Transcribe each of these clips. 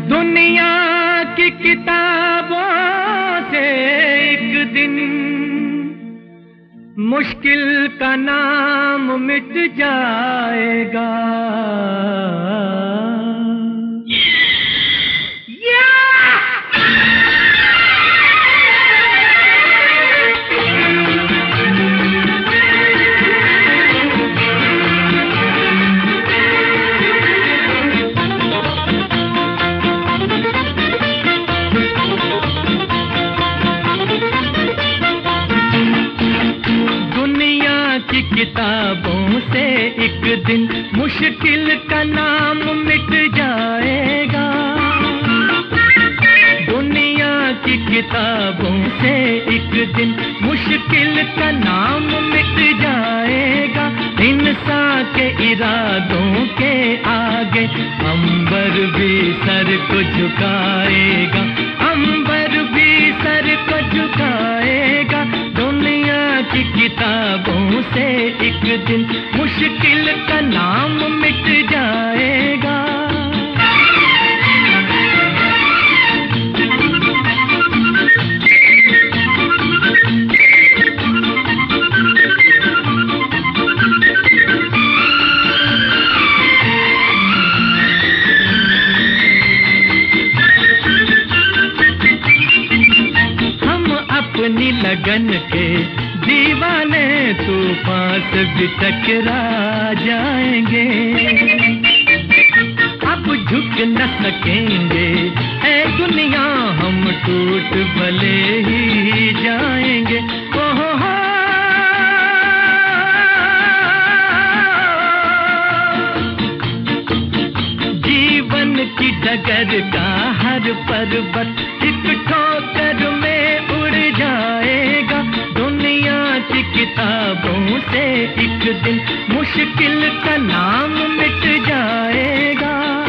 दुनिया की किताबों से एक दिन मुश्किल का नाम मिट जाएगा। किताबों से एक दिन मुश्किल का नाम मिट जाएगा। दुनिया की किताबों से एक दिन मुश्किल का नाम मिट जाएगा। इंसान के इरादों के आगे अंबर भी सर को झुकाएगा, अंबर भी सर को झुकाएगा। दुनिया की किताबों से एक दिन मुश्किल का नाम मिट जाएगा। हम अपनी लगन के दीवाने तूफान से भी टकरा जाएंगे। अब झुक न सकेंगे ऐ दुनिया, हम टूट भले ही जाएंगे। ओहो जीवन की डगर का हर पर्वत एक ठोकर में उड़ जाएगा। दुनिया की किताबों से एक दिन मुश्किल का नाम मिट जाएगा।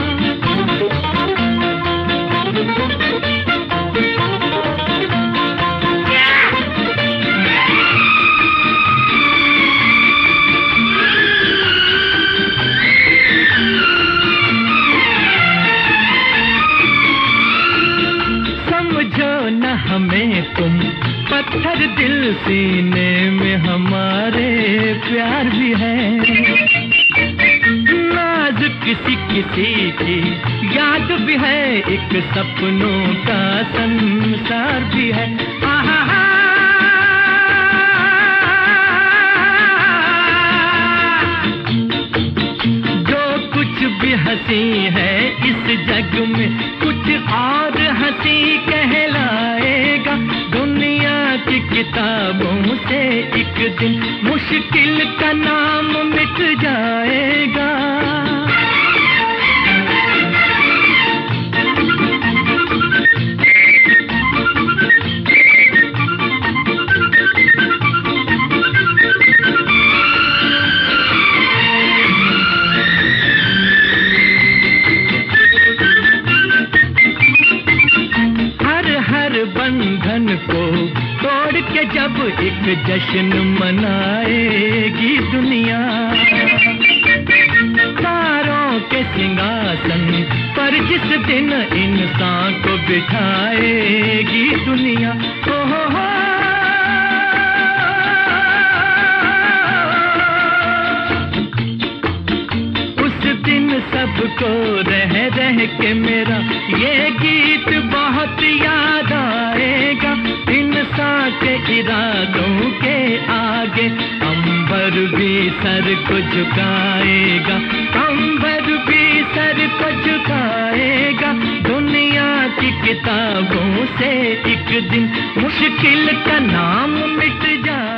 समझो न हमें तुम, पत्थर दिल सीने में हमारे प्यार भी है। नाज किसी किसी की याद भी है, एक सपनों का संसार भी है। जो कुछ भी हंसी है इस जग में, कुछ और हंसी कहलाएगा। दुनिया की किताबों से एक दिन मुश्किल का नाम मिट जाएगा। बंधन को तोड़ के जब एक जश्न मनाएगी दुनिया, तारों के सिंहासन पर जिस दिन इंसान को बिठाएगी दुनिया। ओहो उस दिन सबको रह रह के मेरा ये गीत बहुत याद आएगा। इंसान के इरादों के आगे अंबर भी सर को झुकाएगा, अंबर भी सर को झुकाएगा। दुनिया की किताबों से एक दिन मुश्किल का नाम मिट जाएगा।